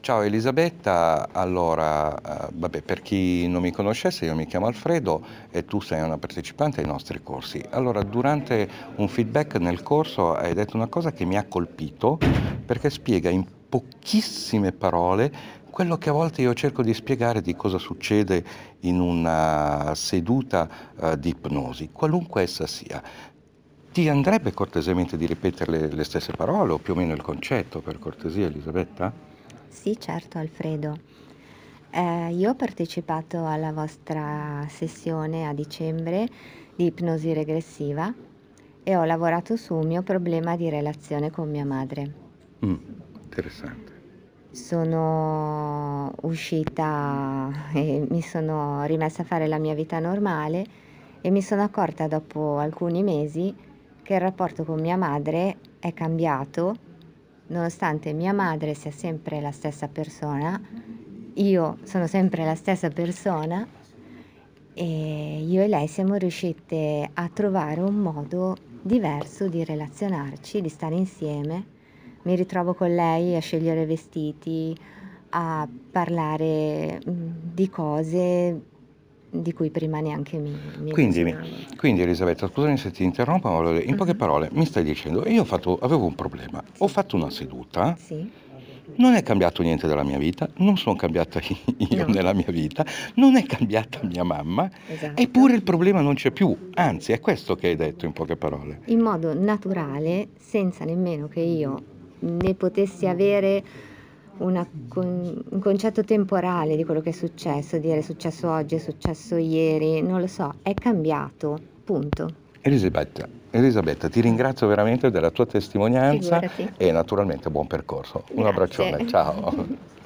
Ciao Elisabetta, allora, vabbè, per chi non mi conoscesse, io mi chiamo Alfredo e tu sei una partecipante ai nostri corsi. Allora, durante un feedback nel corso hai detto una cosa che mi ha colpito perché spiega in pochissime parole quello che a volte io cerco di spiegare di cosa succede in una seduta, di ipnosi, qualunque essa sia. Ti andrebbe cortesemente di ripetere le stesse parole o più o meno il concetto, per cortesia, Elisabetta? Sì, certo, Alfredo. Io ho partecipato alla vostra sessione a dicembre di ipnosi regressiva e ho lavorato su un mio problema di relazione con mia madre. Mm, interessante. Sono uscita e mi sono rimessa a fare la mia vita normale e mi sono accorta dopo alcuni mesi che il rapporto con mia madre è cambiato, nonostante mia madre sia sempre la stessa persona, io sono sempre la stessa persona e io e lei siamo riuscite a trovare un modo diverso di relazionarci, di stare insieme. Mi ritrovo con lei a scegliere vestiti, a parlare di cose di cui prima neanche mi Quindi, immaginavo. quindi Elisabetta, scusami se ti interrompo, ma in poche Mhm. parole mi stai dicendo, avevo un problema, ho Sì, fatto una seduta, sì, non è cambiato niente della mia vita, non sono cambiata io no, nella mia vita, non è cambiata mia mamma, esatto. eppure il problema non c'è più, anzi è questo che hai detto in poche parole. In modo naturale, senza nemmeno che io ne potessi avere un concetto temporale di quello che è successo, dire è successo oggi, è successo ieri, non lo so, è cambiato, punto. Elisabetta, ti ringrazio veramente della tua testimonianza Figurati. e naturalmente buon percorso. Un abbraccione, Grazie. ciao.